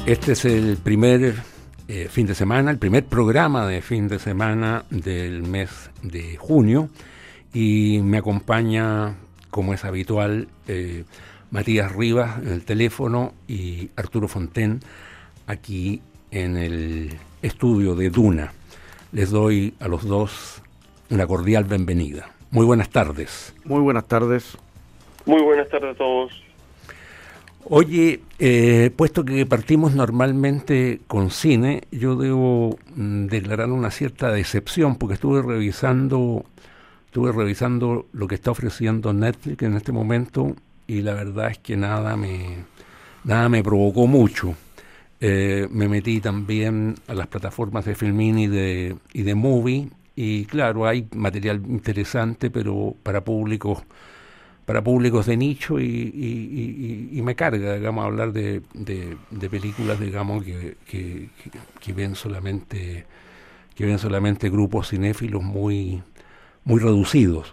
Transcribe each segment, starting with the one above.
Este es el primer fin de semana, el primer programa de fin de semana del mes de junio, y me acompaña, como es habitual, Matías Rivas en el teléfono y Arturo Fonten aquí en el estudio de Duna. Les doy a los dos una cordial bienvenida. Muy buenas tardes. Muy buenas tardes. Muy buenas tardes a todos. Oye, puesto que partimos normalmente con cine, yo debo declarar una cierta decepción porque estuve revisando lo que está ofreciendo Netflix en este momento y la verdad es que nada me provocó mucho. Me metí también a las plataformas de Filmin y de Movie, y claro, hay material interesante, pero para públicos de nicho, y me carga, digamos, hablar de películas, digamos, que ven solamente grupos cinéfilos muy reducidos.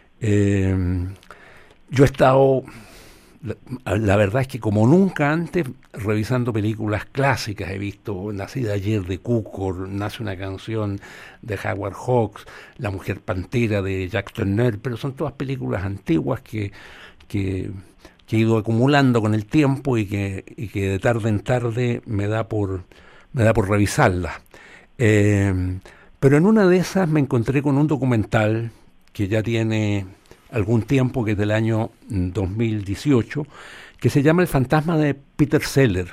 Yo he estado, la verdad es que como nunca antes, revisando películas clásicas. He visto Nacida ayer de Cukor, Nace una canción de Howard Hawks, La mujer pantera de Jacques Tourneur, pero son todas películas antiguas que he ido acumulando con el tiempo y que de tarde en tarde me da por revisarlas. Pero en una de esas me encontré con un documental que ya tiene algún tiempo, que es del año 2018, que se llama El fantasma de Peter Sellers.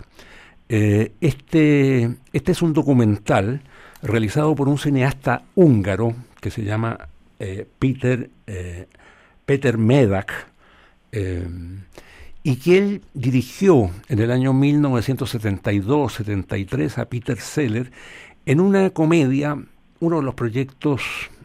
Este es un documental realizado por un cineasta húngaro que se llama Peter Medak, y que él dirigió en el año 1972-73 a Peter Sellers en una comedia, uno de los proyectos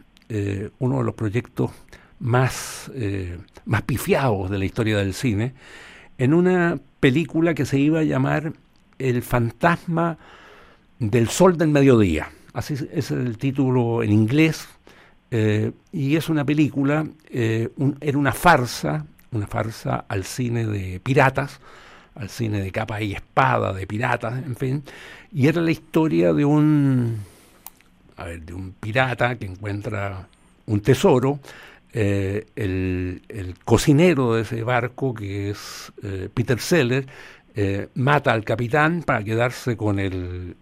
más pifiados de la historia del cine, en una película que se iba a llamar El fantasma del sol del mediodía. Así es el título en inglés, y es una película, era una farsa al cine de piratas, al cine de capa y espada, de piratas, en fin, y era la historia de un pirata que encuentra un tesoro. El cocinero de ese barco, que es Peter Sellers, mata al capitán para quedarse con el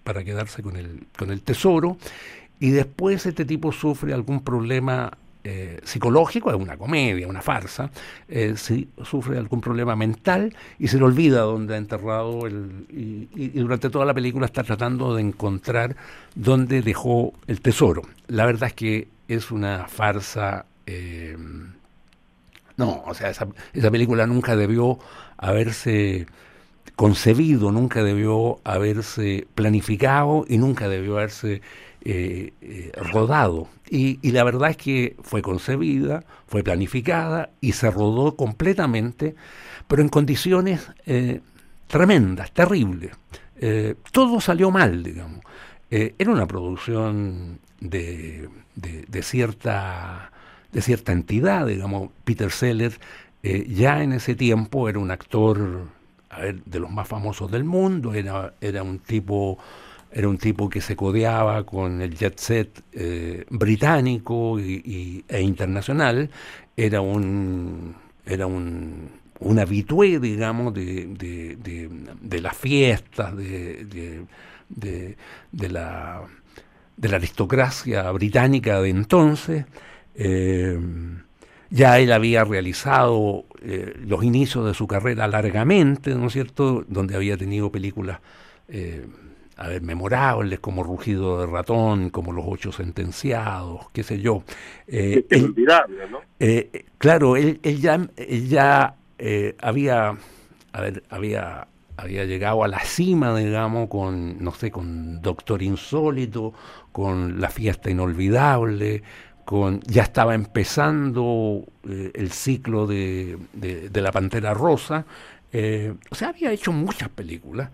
tesoro, y después este tipo sufre algún problema psicológico. Es una comedia, una farsa. Sufre algún problema mental y se le olvida dónde ha enterrado y durante toda la película está tratando de encontrar dónde dejó el tesoro. La verdad es que es una farsa. Esa película nunca debió haberse concebido, nunca debió haberse planificado y nunca debió haberse rodado. Y la verdad es que fue concebida, fue planificada y se rodó completamente, pero en condiciones tremendas, terribles. Todo salió mal, digamos. Era una producción de cierta entidad, digamos. Peter Sellers ya en ese tiempo era un actor, de los más famosos del mundo. Era un tipo que se codeaba con el jet set británico e internacional. Era un habitué, digamos, de las fiestas, de la aristocracia británica de entonces. Ya él había realizado los inicios de su carrera largamente, ¿no es cierto?, donde había tenido películas memorables como Rugido de ratón, como Los ocho sentenciados, qué sé yo. Es olvidable, ¿no? Claro, él ya había llegado a la cima, digamos, con Doctor Insólito, con La fiesta inolvidable, ya estaba empezando el ciclo de La Pantera Rosa. Había hecho muchas películas,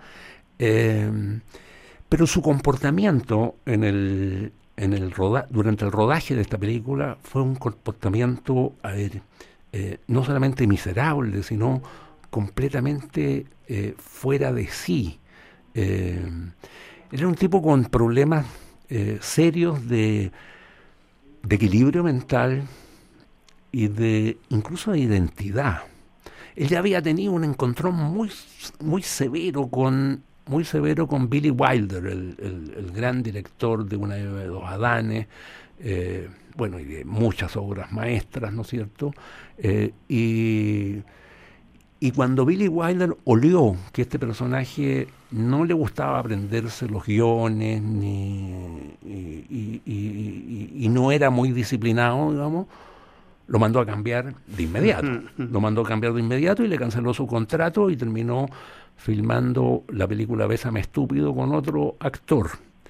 pero su comportamiento durante el rodaje de esta película fue un comportamiento no solamente miserable, sino completamente fuera de sí. Era un tipo con problemas serios de equilibrio mental y incluso de identidad. Él ya había tenido un encontrón muy severo con Billy Wilder, el gran director de Una Eva de dos Adanes, bueno, y de muchas obras maestras, ¿no es cierto? Y cuando Billy Wilder olió que este personaje no le gustaba aprenderse los guiones y no era muy disciplinado, digamos, lo mandó a cambiar de inmediato. Lo mandó a cambiar de inmediato y le canceló su contrato y terminó filmando la película Bésame Estúpido con otro actor.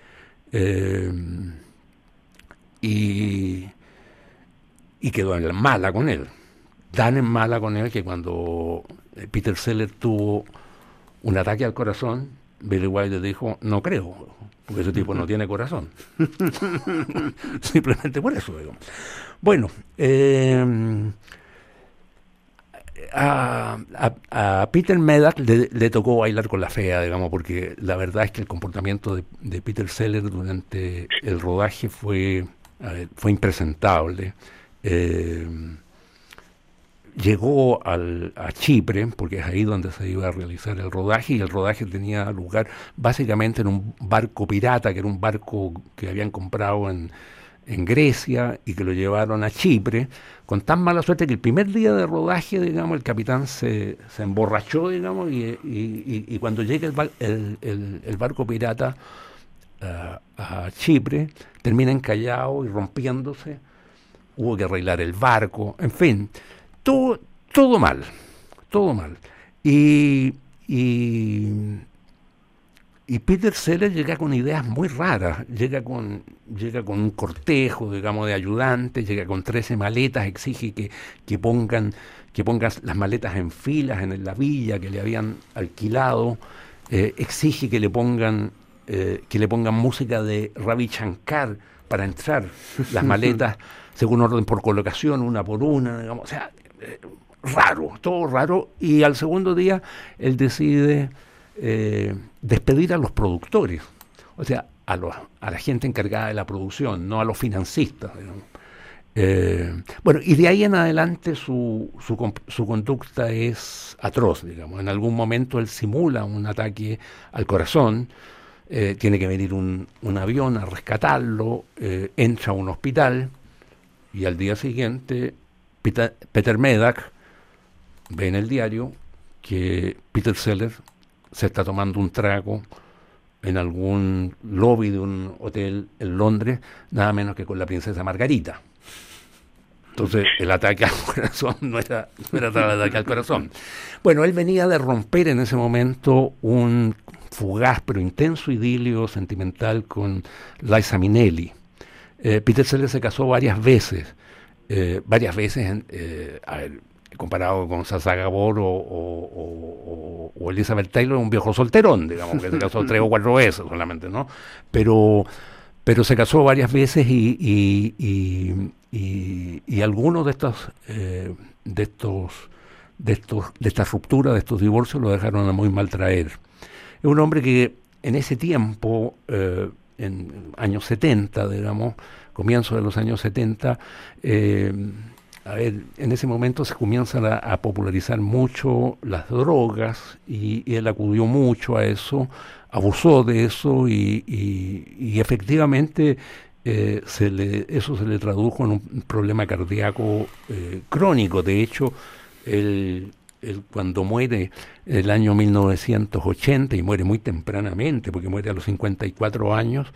Y quedó en mala con él. Tan en mala con él que cuando Peter Sellers tuvo un ataque al corazón, Billy Wilder dijo, no creo, porque ese tipo no tiene corazón. Simplemente por eso, digo. Bueno, a Peter Medak le tocó bailar con la fea, digamos, porque la verdad es que el comportamiento de Peter Sellers durante el rodaje fue impresentable. Llegó a Chipre, porque es ahí donde se iba a realizar el rodaje, y el rodaje tenía lugar básicamente en un barco pirata, que era un barco que habían comprado en Grecia y que lo llevaron a Chipre, con tan mala suerte que el primer día de rodaje, digamos, el capitán se emborrachó, digamos, y cuando llega el barco pirata a Chipre, termina encallado y rompiéndose, hubo que arreglar el barco, en fin. Todo mal. Y Peter Sellers llega con ideas muy raras, llega con un cortejo, digamos, de ayudantes, llega con 13 maletas, exige que pongan las maletas en filas en la villa que le habían alquilado, exige que le pongan música de Ravi Shankar para entrar las maletas según orden por colocación, una por una, digamos, o sea, todo raro, y al segundo día él decide despedir a los productores, o sea, a la gente encargada de la producción, no a los financistas, digamos. Bueno, y de ahí en adelante su conducta es atroz, digamos. En algún momento él simula un ataque al corazón, tiene que venir un avión a rescatarlo, entra a un hospital, y al día siguiente Peter Medak ve en el diario que Peter Sellers se está tomando un trago en algún lobby de un hotel en Londres, nada menos que con la princesa Margarita. Entonces el ataque al corazón no era tal ataque al corazón. Bueno, él venía de romper en ese momento un fugaz pero intenso idilio sentimental con Liza Minnelli. Peter Sellers se casó varias veces, comparado con Sacha Gabor o Elizabeth Taylor, un viejo solterón, digamos, que se casó 3 o 4 veces solamente, ¿no? Pero se casó varias veces y algunos de estas rupturas, de estos divorcios, lo dejaron a muy mal traer. Es un hombre que en ese tiempo, en años 70, digamos, comienzo de los años 70, en ese momento se comienzan a popularizar mucho las drogas y él acudió mucho a eso, abusó de eso y efectivamente eso se le tradujo en un problema cardíaco crónico. De hecho, él cuando muere en el año 1980, y muere muy tempranamente, porque muere a los 54 años,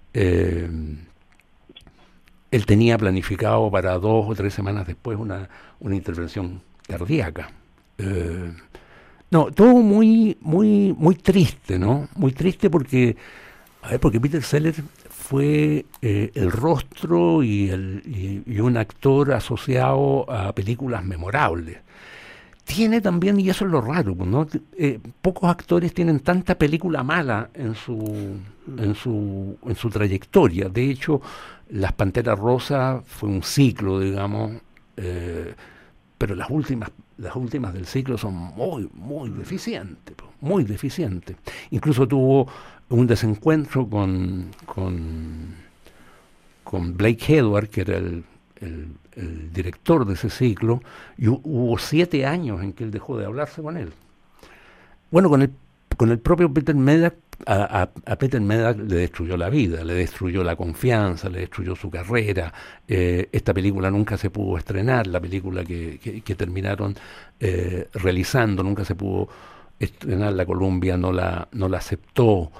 él tenía planificado para 2 o 3 semanas después una intervención cardíaca. No, todo muy triste, ¿no? Muy triste porque Peter Sellers fue el rostro y un actor asociado a películas memorables. Tiene también, y eso es lo raro, ¿no? Pocos actores tienen tanta película mala en su trayectoria. De hecho, Las Panteras Rosas fue un ciclo, digamos, pero las últimas del ciclo son muy deficientes, muy deficientes. Incluso tuvo un desencuentro con Blake Edwards, que era el director de ese ciclo, y hubo 7 años en que él dejó de hablarse con él. Bueno, con el propio Peter Medak, a Peter Medak le destruyó la vida, le destruyó la confianza, le destruyó su carrera. Esta película nunca se pudo estrenar, la película que terminaron realizando nunca se pudo estrenar, la Columbia no la aceptó.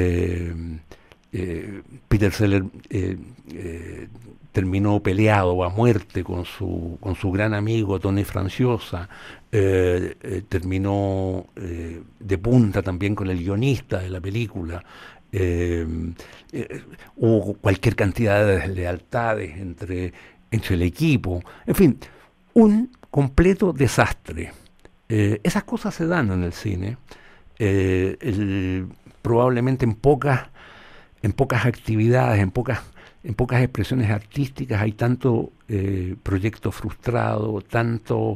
Peter Sellers terminó peleado a muerte con su gran amigo Tony Franciosa, terminó de punta también con el guionista de la película. Hubo cualquier cantidad de deslealtades entre el equipo, en fin, un completo desastre. Esas cosas se dan en el cine, probablemente en pocas actividades, en pocas expresiones artísticas hay tanto proyecto frustrado, tanto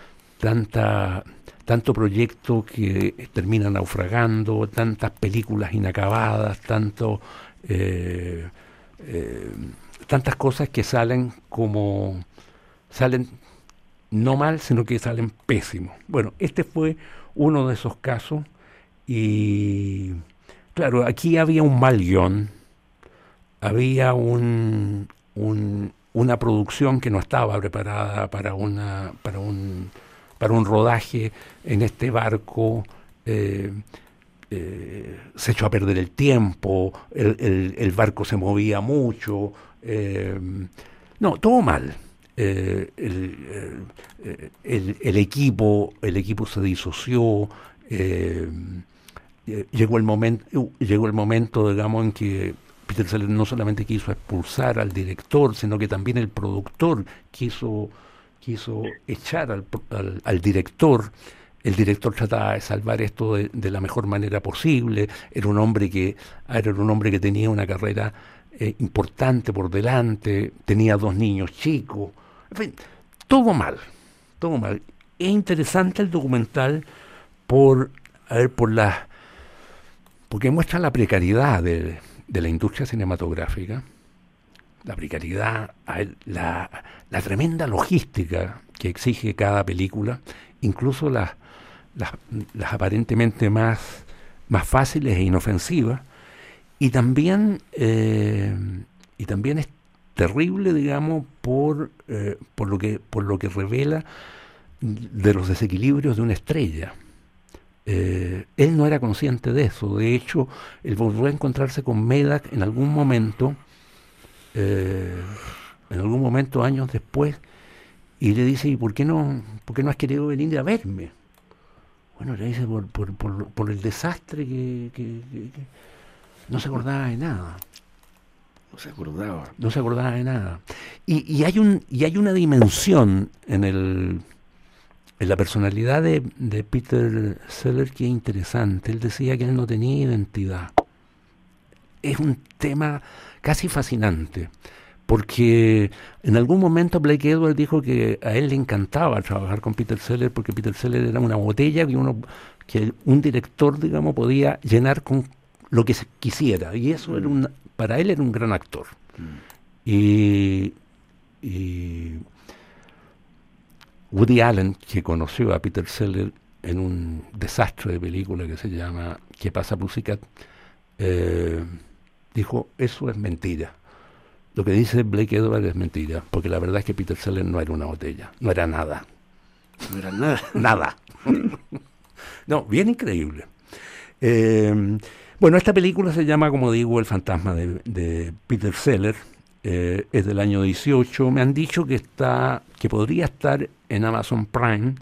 proyecto que termina naufragando, tantas películas inacabadas, tantas cosas que salen no mal, sino que salen pésimos. Bueno, este fue uno de esos casos y claro, aquí había un mal guión, había una producción que no estaba preparada para un rodaje en este barco. Se echó a perder el tiempo, el barco se movía mucho, no, todo mal. El equipo se disoció. Llegó el momento, digamos, en que Peter Sellers no solamente quiso expulsar al director, sino que también el productor quiso echar al director. El director trataba de salvar esto de la mejor manera posible. Era un hombre que tenía una carrera importante por delante, tenía 2 niños chicos, en fin, todo mal. Es interesante el documental porque muestra la precariedad de la industria cinematográfica, la precariedad, la tremenda logística que exige cada película, incluso las aparentemente más fáciles e inofensivas, y también es terrible, digamos, por lo que revela de los desequilibrios de una estrella. Él no era consciente de eso. De hecho, él volvió a encontrarse con Medak en algún momento años después, y le dice: ¿y por qué no has querido venir a verme? Bueno, le dice: por el desastre que no se acordaba de nada. No se acordaba de nada. Y hay una dimensión en la personalidad de Peter Sellers que es interesante. Él decía que él no tenía identidad. Es un tema casi fascinante, porque en algún momento Blake Edwards dijo que a él le encantaba trabajar con Peter Sellers, porque Peter Sellers era una botella que un director, digamos, podía llenar con lo que se quisiera, y eso para él era un gran actor. Y Woody Allen, que conoció a Peter Sellers en un desastre de película que se llama ¿Qué pasa, Pussycat?, dijo: eso es mentira. Lo que dice Blake Edwards es mentira, porque la verdad es que Peter Sellers no era una botella, no era nada. No era nada. Nada. No, bien increíble. Bueno, esta película se llama, como digo, El fantasma de Peter Sellers. Es del año 18. Me han dicho que podría estar en Amazon Prime.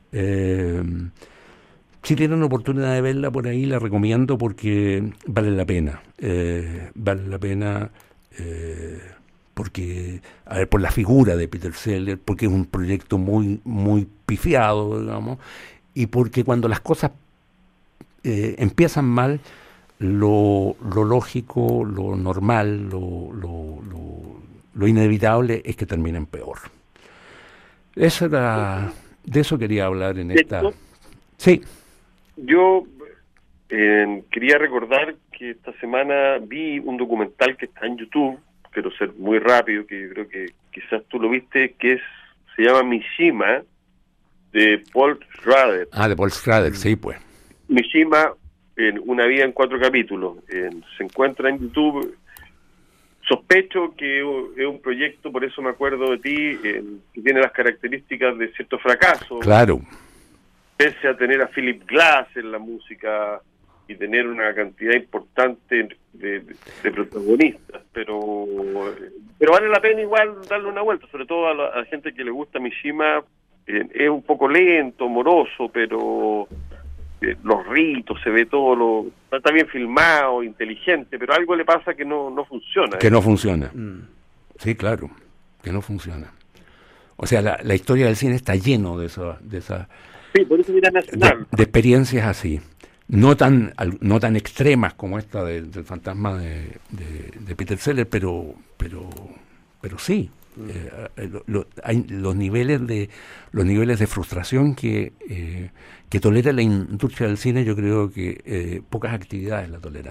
Si tienen oportunidad de verla por ahí, la recomiendo porque vale la pena. Vale la pena porque, por la figura de Peter Sellers, porque es un proyecto muy, muy pifiado, digamos, y porque cuando las cosas empiezan mal, lo lógico, lo normal, lo inevitable es que terminen peor. De eso quería hablar en esta... ¿Cierto? Sí. Yo quería recordar que esta semana vi un documental que está en YouTube, quiero ser muy rápido, que yo creo que quizás tú lo viste, se llama Mishima, de Paul Schrader. De Paul Schrader, sí, pues. Mishima, una vida en 4 capítulos. Se encuentra en YouTube. Sospecho que es un proyecto, por eso me acuerdo de ti, que tiene las características de cierto fracaso. Claro. Pese a tener a Philip Glass en la música y tener una cantidad importante de protagonistas, pero vale la pena igual darle una vuelta, sobre todo a la gente que le gusta Mishima. Es un poco lento, moroso, pero los ritos, se ve todo, está bien filmado, inteligente, pero algo le pasa que no funciona. Que no funciona. Sí, claro, que no funciona. O sea, la historia del cine está lleno de esa sí, por eso mira Nacional. De experiencias así. No tan extremas como esta del fantasma de Peter Sellers, pero sí. Hay los niveles de frustración que tolera la industria del cine. Yo creo que pocas actividades la toleran.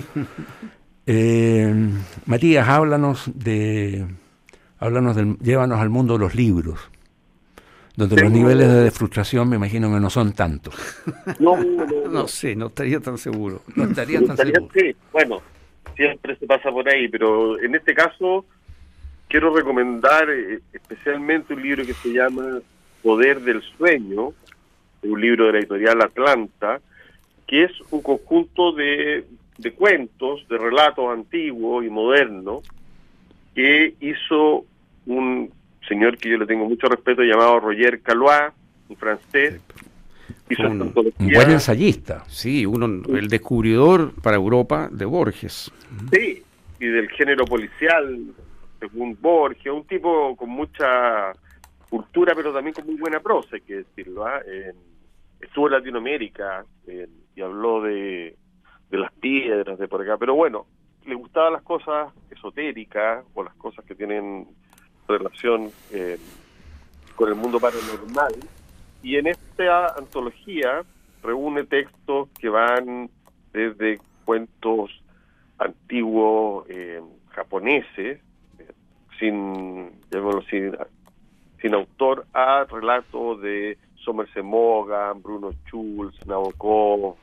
Matías, llévanos al mundo de los libros, donde los niveles de frustración me imagino que no son tantos. No sé, no estaría tan seguro. No estaría tan seguro. Sí, bueno, siempre se pasa por ahí, pero en este caso quiero recomendar especialmente un libro que se llama Poder del Sueño, un libro de la editorial Atlanta, que es un conjunto de cuentos, de relatos antiguos y modernos, que hizo un señor que yo le tengo mucho respeto, llamado Roger Caillois, un francés. Hizo un buen ensayista. Sí, el descubridor para Europa de Borges. Sí, y del género policial, según Borges, un tipo con mucha cultura, pero también con muy buena prosa, hay que decirlo. Estuvo en Latinoamérica y habló de las piedras de por acá, pero bueno, le gustaban las cosas esotéricas o las cosas que tienen relación con el mundo paranormal, y en esta antología reúne textos que van desde cuentos antiguos japoneses, sin autor, a relatos de Somerset Maugham, Bruno Schulz, Nabokov,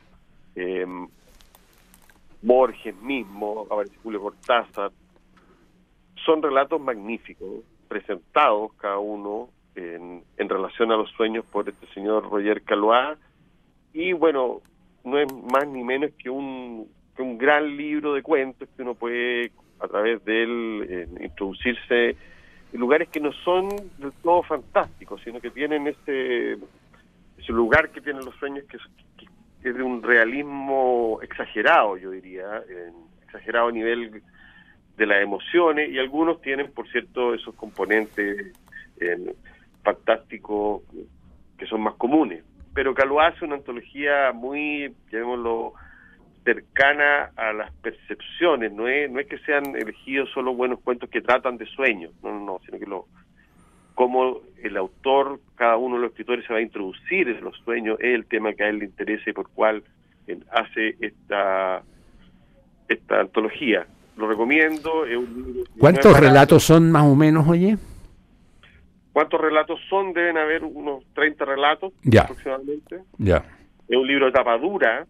Borges mismo, aparece Julio Cortázar. Son relatos magníficos, presentados cada uno en relación a los sueños por este señor Roger Caillois, y bueno, no es más ni menos que un gran libro de cuentos que uno puede, a través de él, introducirse en lugares que no son del todo fantásticos, sino que tienen ese lugar que tienen los sueños, que es de un realismo exagerado, yo diría, exagerado a nivel de las emociones, y algunos tienen, por cierto, esos componentes fantásticos que son más comunes. Pero Caillois hace una antología muy, llamémoslo, cercana a las percepciones. No es que sean elegidos solo buenos cuentos que tratan de sueños, no, sino que como el autor, cada uno de los escritores se va a introducir en los sueños, es el tema que a él le interesa y por cual hace esta antología. Lo recomiendo. Es un libro. ¿Cuántos relatos son más o menos, oye? ¿Cuántos relatos son? Deben haber unos 30 relatos aproximadamente. Ya. Es un libro de tapa dura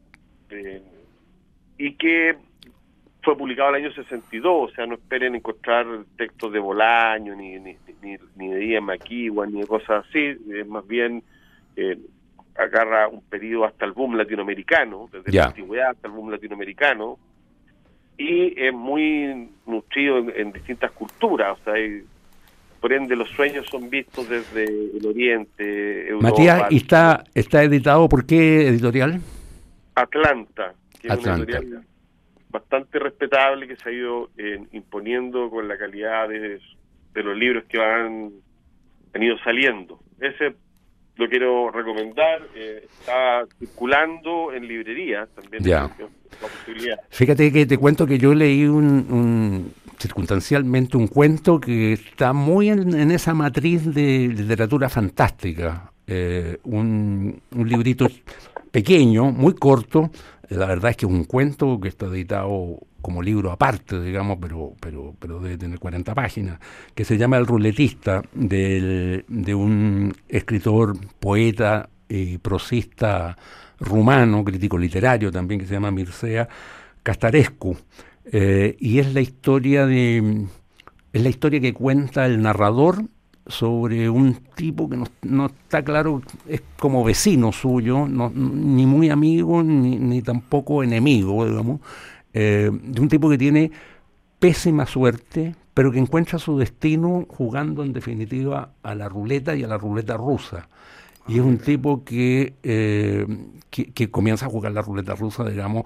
y que fue publicado el año 62, o sea, no esperen encontrar textos de Bolaño, ni de Ian McEwan, ni de cosas así. Más bien agarra un periodo hasta el boom latinoamericano, desde la antigüedad hasta el boom latinoamericano, y es muy nutrido en distintas culturas, o sea, por ende los sueños son vistos desde el Oriente, Europa. Matías, ¿y está editado por qué editorial? Atlanta, que es una editorial bastante respetable, que se ha ido imponiendo con la calidad de los libros que han ido saliendo. Ese lo quiero recomendar, está circulando en librerías también. Ya. La posibilidad. Fíjate que te cuento que yo leí circunstancialmente un cuento que está muy en esa matriz de literatura fantástica. Un librito pequeño, muy corto. La verdad es que es un cuento que está editado como libro aparte, digamos, pero debe tener 40 páginas, que se llama El ruletista, de un escritor, poeta y prosista rumano, crítico literario también, que se llama Mircea Castarescu. Y es la historia que cuenta el narrador sobre un tipo que no está claro, es como vecino suyo, ni muy amigo ni tampoco enemigo, digamos, de un tipo que tiene pésima suerte, pero que encuentra su destino jugando en definitiva a la ruleta y a la ruleta rusa. Y es un tipo que comienza a jugar la ruleta rusa, digamos,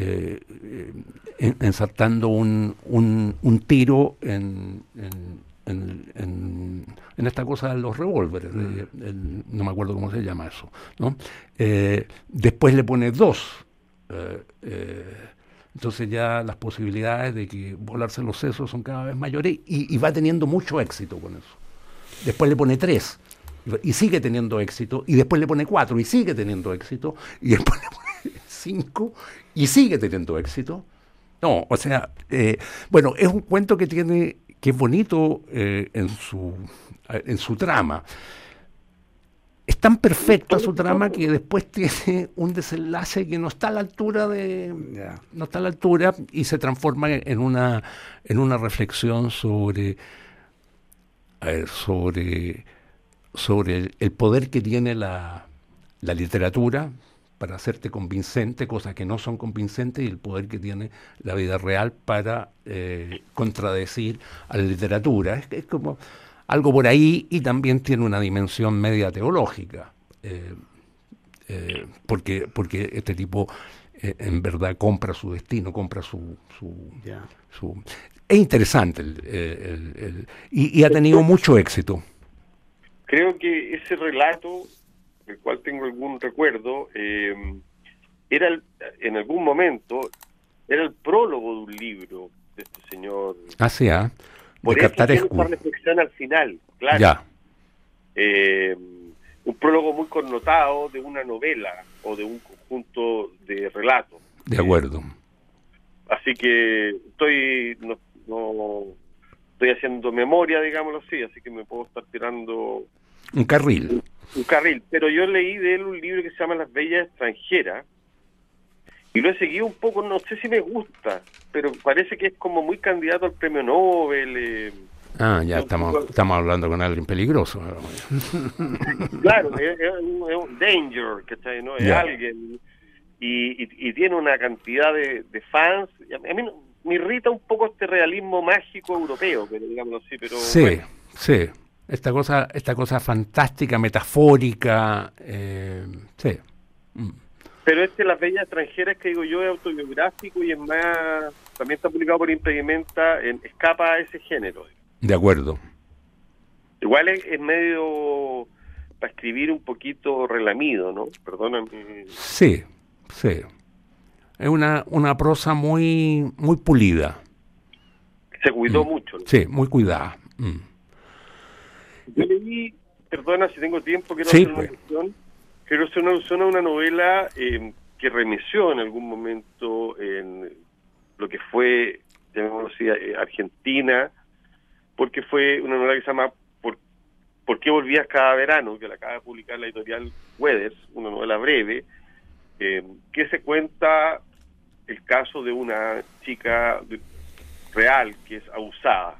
ensartando un tiro en esta cosa de los revólveres, no me acuerdo cómo se llama eso, ¿no? Después le pone 2. Entonces ya las posibilidades de que volarse los sesos son cada vez mayores y va teniendo mucho éxito con eso. Después le pone 3. Y sigue teniendo éxito, y después le pone 4 y sigue teniendo éxito, y después le pone 5 y sigue teniendo éxito. No, o sea, bueno, es un cuento que es bonito en su trama. Es tan perfecta su trama que después tiene un desenlace que no está a la altura no está a la altura, y se transforma en una reflexión sobre el poder que tiene la literatura para hacerte convincente, cosas que no son convincentes, y el poder que tiene la vida real para contradecir a la literatura. Es como algo por ahí, y también tiene una dimensión media teológica, porque este tipo en verdad compra su destino, compra su es interesante y ha tenido mucho éxito. Creo que ese relato, del cual tengo algún recuerdo, en algún momento era el prólogo de un libro de este señor. De Castarescu. Por eso tiene esa reflexión al final, claro. Ya. Un prólogo muy connotado de una novela o de un conjunto de relatos. De acuerdo. Así que estoy haciendo memoria, digámoslo así que me puedo estar tirando un carril, pero yo leí de él un libro que se llama Las Bellas Extranjeras y lo he seguido un poco, no sé si me gusta, pero parece que es como muy candidato al premio Nobel. Ya estamos hablando con alguien peligroso. Claro, es un danger, ¿cachai? ¿No? Es alguien y tiene una cantidad de fans. A mí me irrita un poco este realismo mágico europeo, pero digámoslo así, pero sí, bueno. Sí. Esta cosa fantástica, metafórica, sí. Pero Las Bellas Extranjeras, que digo yo, es autobiográfico y es más, también está publicado por Impedimenta, escapa a ese género. De acuerdo. Igual es medio para escribir un poquito relamido, ¿no? Perdóname. Sí. Es una prosa muy pulida. Se cuidó mucho, ¿no? Sí, muy cuidada. Yo leí, perdona si tengo tiempo, quiero hacer una alusión a una novela que remeció en algún momento en lo que fue, llamémoslo así, Argentina, porque fue una novela que se llama ¿Por qué volvías cada verano?, que la acaba de publicar la editorial Weathers, una novela breve, que se cuenta el caso de una chica real que es abusada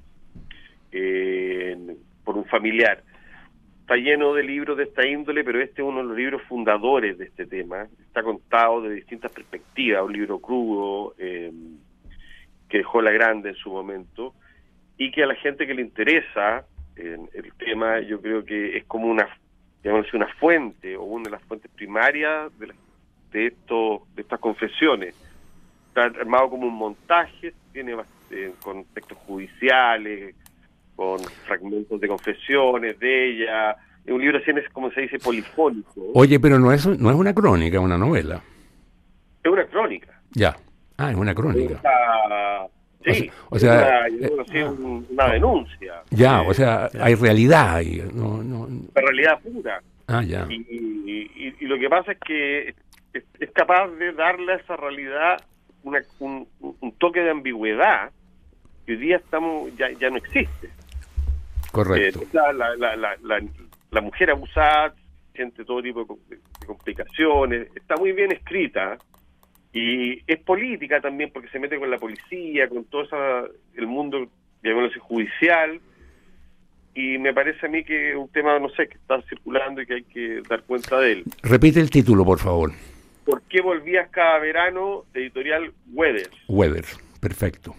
por un familiar. Está lleno de libros de esta índole, pero este es uno de los libros fundadores de este tema. Está contado de distintas perspectivas, un libro crudo que dejó La Grande en su momento, y que a la gente que le interesa el tema, yo creo que es como una fuente, o una de las fuentes primarias de estas confesiones. Está armado como un montaje, tiene con textos judiciales, con fragmentos de confesiones de ella. Es un libro así, como se dice, polifónico. Oye, pero no es una crónica, es una novela. Es una crónica. Ya. Es una crónica. Sí, o sea, una denuncia. Ya, o sea, hay realidad ahí. La realidad pura. Ah, ya. Y lo que pasa es que es capaz de darle a esa realidad un toque de ambigüedad que hoy día ya no existe. Correcto. La mujer abusada siente todo tipo de complicaciones, está muy bien escrita y es política también porque se mete con la policía, con todo el mundo, llamémoslo así, judicial, y me parece a mí que es un tema, no sé, que está circulando y que hay que dar cuenta de él. Repite el título, por favor. ¿Por qué volvías cada verano? Editorial Weathers. Weathers, perfecto.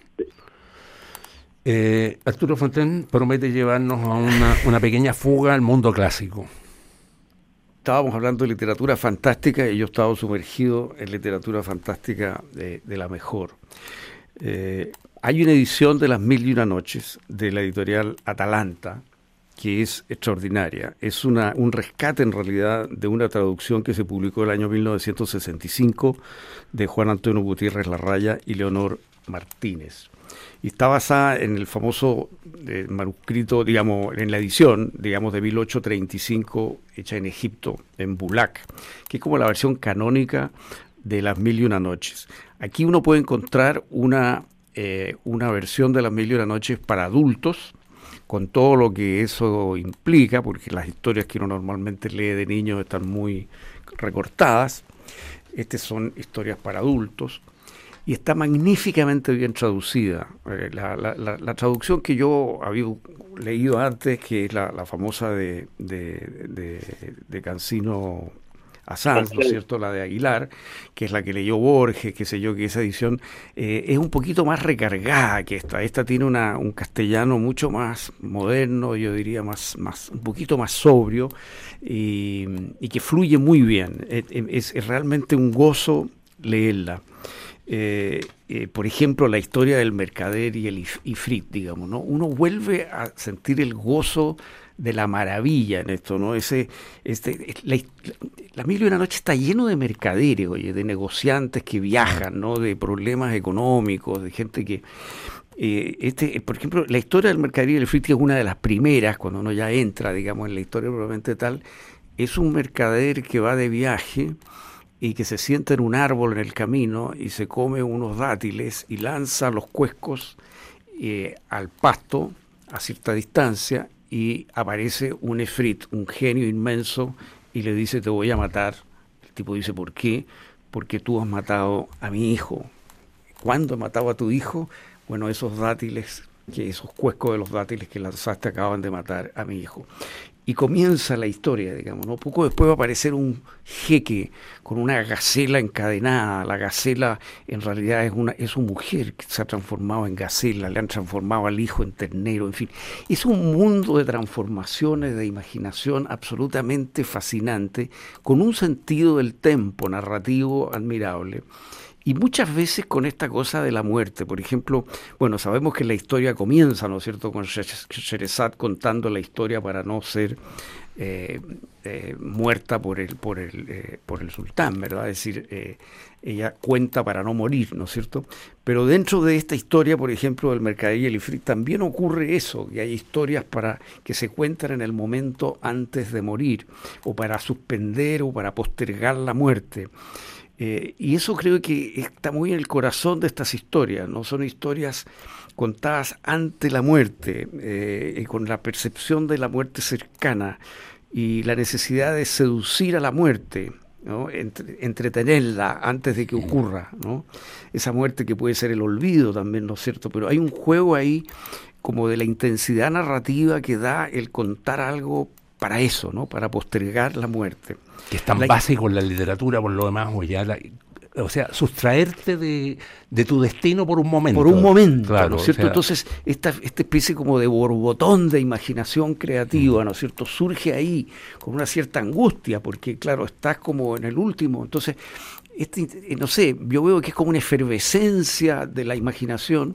Arturo Fontaine promete llevarnos a una pequeña fuga al mundo clásico. Estábamos hablando de literatura fantástica y yo estaba sumergido en literatura fantástica de la mejor. Hay una edición de Las Mil y Una Noches de la editorial Atalanta que es extraordinaria. Es un rescate en realidad de una traducción que se publicó el año 1965 de Juan Antonio Gutiérrez Larraya y Leonor Martínez. Y está basada en el famoso manuscrito, digamos, en la edición, digamos, de 1835, hecha en Egipto, en Bulak, que es como la versión canónica de Las Mil y Una Noches. Aquí uno puede encontrar una versión de Las Mil y Una Noches para adultos, con todo lo que eso implica, porque las historias que uno normalmente lee de niños están muy recortadas. Estas son historias para adultos. Y está magníficamente bien traducida. La traducción que yo había leído antes, que es la famosa de Cancino a Sanz, ¿no es cierto?, la de Aguilar, que es la que leyó Borges, qué sé yo, que esa edición es un poquito más recargada que esta. Esta tiene un castellano mucho más moderno, yo diría un poquito más sobrio, y que fluye muy bien. Es realmente un gozo leerla. Por ejemplo, la historia del mercader y el ifrit, digamos, ¿no? Uno vuelve a sentir el gozo de la maravilla en esto, ¿no? La Mil y Una Noche está lleno de mercaderes, oye, de negociantes que viajan, ¿no? De problemas económicos, de gente que... por ejemplo, la historia del mercader y el ifrit, que es una de las primeras, cuando uno ya entra, digamos, en la historia probablemente tal, es un mercader que va de viaje y que se sienta en un árbol en el camino y se come unos dátiles y lanza los cuescos al pasto a cierta distancia, y aparece un efrit, un genio inmenso, y le dice: te voy a matar. El tipo dice: ¿por qué? Porque tú has matado a mi hijo. ¿Cuándo he matado a tu hijo? Bueno, esos cuescos de los dátiles que lanzaste acaban de matar a mi hijo. Y comienza la historia, digamos, ¿no? Poco después va a aparecer un jeque con una gacela encadenada. La gacela en realidad es su mujer que se ha transformado en gacela, le han transformado al hijo en ternero, en fin. Es un mundo de transformaciones, de imaginación absolutamente fascinante, con un sentido del tempo narrativo admirable. Y muchas veces con esta cosa de la muerte. Por ejemplo, bueno, sabemos que la historia comienza, ¿no es cierto?, con Sherezad contando la historia para no ser muerta por el sultán, ¿verdad? Es decir, ella cuenta para no morir, ¿no es cierto? Pero dentro de esta historia, por ejemplo, del mercader y el ifrit, también ocurre eso, que hay historias que se cuentan en el momento antes de morir, o para suspender o para postergar la muerte. Y eso creo que está muy en el corazón de estas historias, ¿no? Son historias contadas ante la muerte, con la percepción de la muerte cercana y la necesidad de seducir a la muerte, ¿no? Entretenerla antes de que ocurra, ¿no? Esa muerte que puede ser el olvido también, ¿no es cierto? Pero hay un juego ahí como de la intensidad narrativa que da el contar algo para eso, ¿no? Para postergar la muerte. Que es tan básico en la literatura, por lo demás, o sea, sustraerte de tu destino por un momento. Por un momento, claro, ¿no es cierto? O sea, entonces, esta especie como de borbotón de imaginación creativa, ¿no es cierto?, surge ahí con una cierta angustia, porque, claro, estás como en el último. Entonces, no sé, yo veo que es como una efervescencia de la imaginación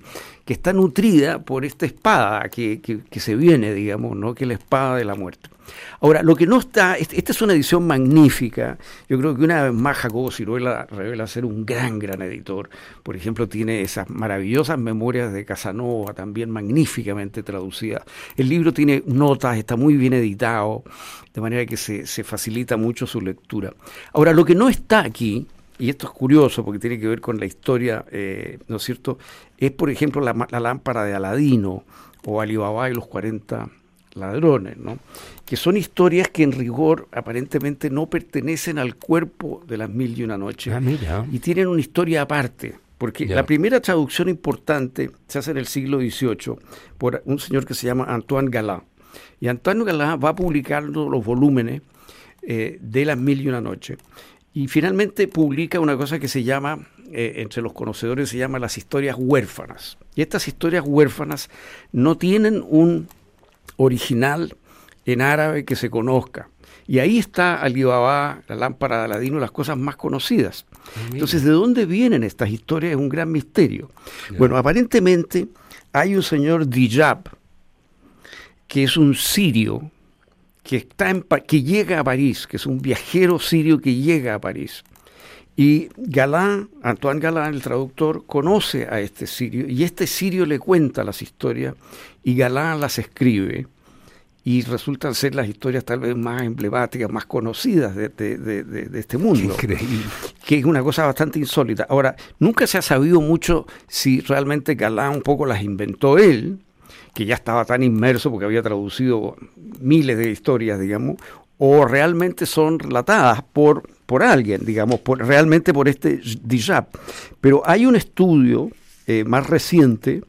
que está nutrida por esta espada que se viene, digamos, ¿no? Que es la espada de la muerte. Ahora, lo que no está, esta es una edición magnífica. Yo creo que una vez más Jacobo Siruela revela ser un gran editor. Por ejemplo, tiene esas maravillosas memorias de Casanova, también magníficamente traducidas. El libro tiene notas, está muy bien editado, de manera que se facilita mucho su lectura. Ahora, lo que no está aquí, y esto es curioso porque tiene que ver con la historia, ¿no es cierto?, es, por ejemplo, la lámpara de Aladino o Ali Baba y los 40 ladrones, ¿no? Que son historias que en rigor aparentemente no pertenecen al cuerpo de las Mil y una Noches y tienen una historia aparte, porque la primera traducción importante se hace en el siglo XVIII por un señor que se llama Antoine Galland, y Antoine Galland va publicando los volúmenes de las Mil y una Noches, y finalmente publica una cosa que se llama, entre los conocedores se llama las historias huérfanas, y estas historias huérfanas no tienen un original en árabe que se conozca. Y ahí está Ali Baba, la lámpara de Aladino, las cosas más conocidas. Entonces, ¿de dónde vienen estas historias? Es un gran misterio. Bueno, aparentemente hay un señor Dijab, que es un sirio, que llega a París, que es un viajero sirio que llega a París. Y Galland, Antoine Galland, el traductor, conoce a este sirio, y este sirio le cuenta las historias, y Galland las escribe, y resultan ser las historias tal vez más emblemáticas, más conocidas de este mundo. Increíble. Que es una cosa bastante insólita. Ahora, nunca se ha sabido mucho si realmente Galland un poco las inventó él, que ya estaba tan inmerso porque había traducido miles de historias, digamos, o realmente son relatadas por alguien, digamos, realmente por este Dijab. Pero hay un estudio más reciente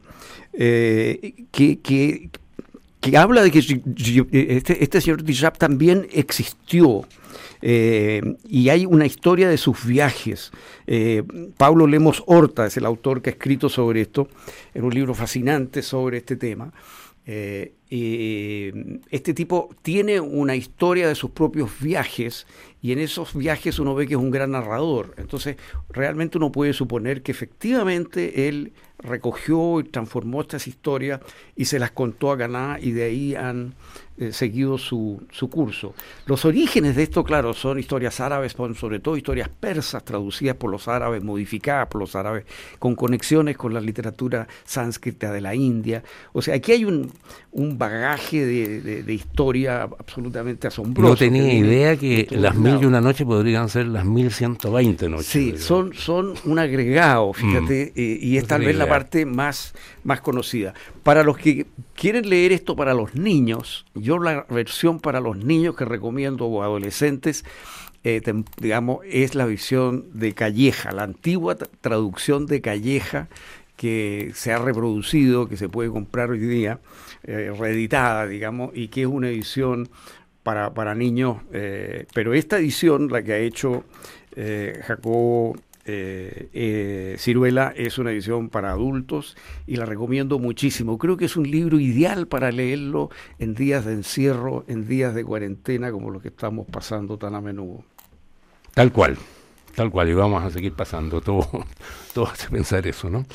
que habla de que este señor Dijab también existió, y hay una historia de sus viajes. Pablo Lemos Horta es el autor que ha escrito sobre esto, en un libro fascinante sobre este tema. Este tipo tiene una historia de sus propios viajes, y en esos viajes uno ve que es un gran narrador. Entonces realmente uno puede suponer que efectivamente él recogió y transformó estas historias y se las contó a Galland, y de ahí han seguido su curso. Los orígenes de esto, claro, son historias árabes, son sobre todo historias persas traducidas por los árabes, modificadas por los árabes, con conexiones con la literatura sánscrita de la India. O sea, aquí hay un bagaje de historia absolutamente asombroso. No tenía idea que las Mil y una Noches podrían ser las 1120 noches. Sí, son un agregado, fíjate, y es tal vez la parte más conocida. Para los que quieren leer esto para los niños, yo la versión para los niños que recomiendo, o adolescentes, digamos, es la versión de Calleja, la antigua traducción de Calleja, que se ha reproducido, que se puede comprar hoy día, reeditada, digamos, y que es una edición para niños, pero esta edición, la que ha hecho Jacobo Siruela, es una edición para adultos y la recomiendo muchísimo. Creo que es un libro ideal para leerlo en días de encierro, en días de cuarentena como los que estamos pasando tan a menudo. Tal cual, y vamos a seguir pasando, todo hace pensar eso, ¿no?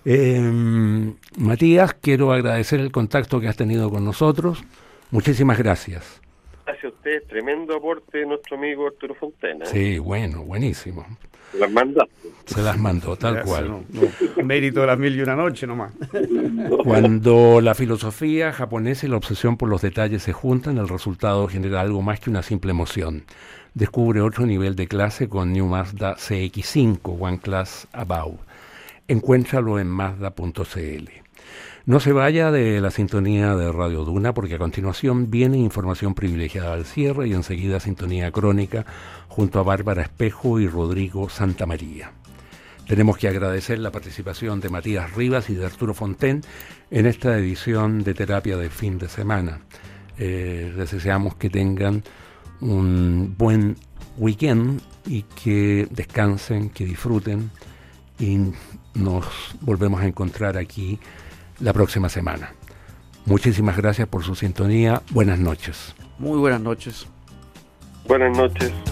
Matías, quiero agradecer el contacto que has tenido con nosotros. Muchísimas gracias. Gracias a usted, tremendo aporte de nuestro amigo Arturo Fontena. Sí, buenísimo. Las mandaste. Se las mandó, tal cual. No. Mérito de las Mil y una Noches nomás. Cuando la filosofía japonesa y la obsesión por los detalles se juntan, el resultado genera algo más que una simple emoción. Descubre otro nivel de clase con New Mazda CX-5, One Class Above. Encuéntralo en Mazda.cl. No se vaya de la sintonía de Radio Duna, porque a continuación viene información privilegiada al cierre y enseguida sintonía crónica junto a Bárbara Espejo y Rodrigo Santamaría. Tenemos que agradecer la participación de Matías Rivas y de Arturo Fonten en esta edición de Terapia de Fin de Semana. Les deseamos que tengan un buen weekend y que descansen, que disfruten, y nos volvemos a encontrar aquí la próxima semana. Muchísimas gracias por su sintonía. Buenas noches. Muy buenas noches. Buenas noches.